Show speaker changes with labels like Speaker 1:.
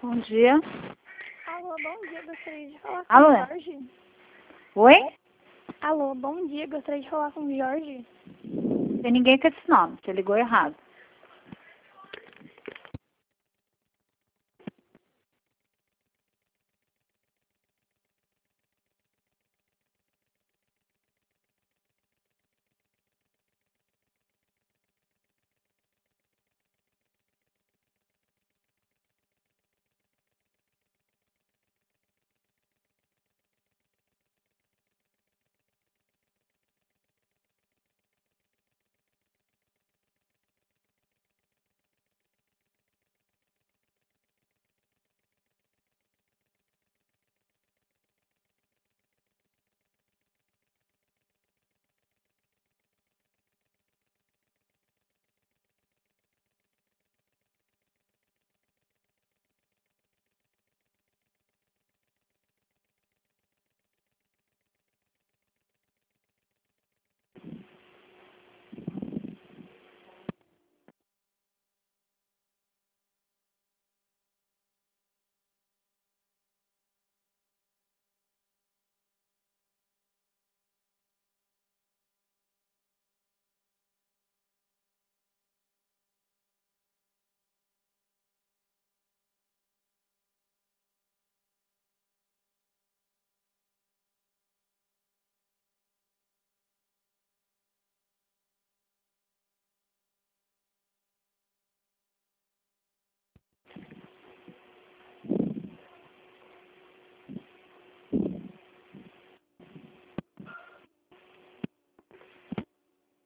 Speaker 1: Bom dia.
Speaker 2: Alô, bom dia, gostaria de falar com
Speaker 1: Alô?
Speaker 2: o Jorge.
Speaker 1: Oi?
Speaker 2: Alô, bom dia, gostaria de falar com o Jorge.
Speaker 1: Tem ninguém com esse nome, você ligou errado.